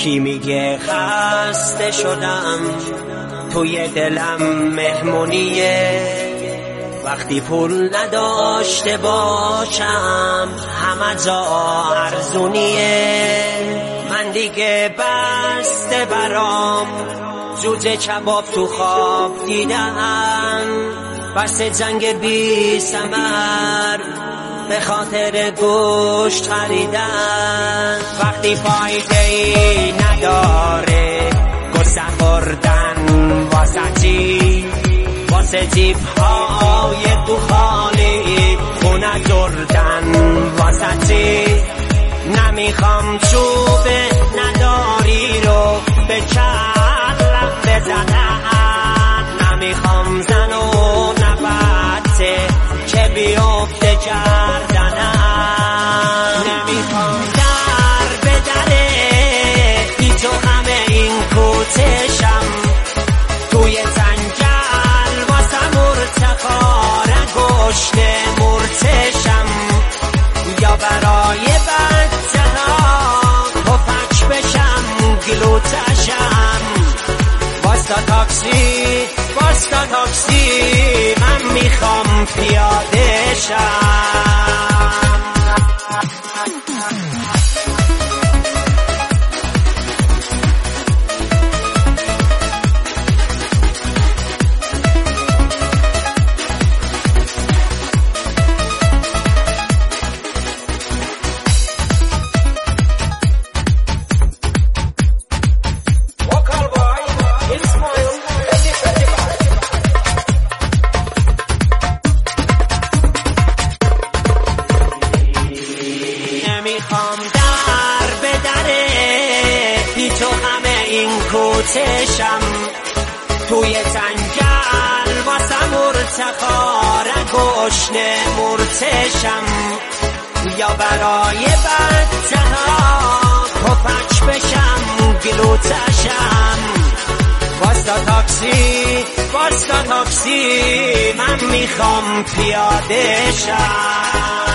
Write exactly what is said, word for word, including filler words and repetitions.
کی میگه خسته شدم توی دلم مهمونیه، وقتی پول نداشته باشم همه جا ارزونیه. من دیگه بسته برام جوجه کباب تو خواب دیدن، بس جنگ بی ثمر به خاطر گوشت خریدن. وقتی فایده ای نداره گسه خوردن واسه چی؟ واسه جیب های تو خالی خونه دردن واسه چی؟ نمیخوام چوب نداری رو به کلم بزنن، نمیخوام زن و نبته که بیفته کردنم، نمیخوام در به دره بی تو همه این کوچشم، توی زنجل واسه مرتقار گشنه مرتشم، یا برای بچه ها پفک بشم گلوتشم. واستا تاکسی واستا تاکسی من میخوام پیاده شم. نمیخوام در به دره بی تو همه این کوچشم، توی زنجل واسه مرتقار گشنه مرتشم، یا برای بچه ها پفک بشم گلوتشم. واستا تاکسی واستا تاکسی من میخوام پیاده شم.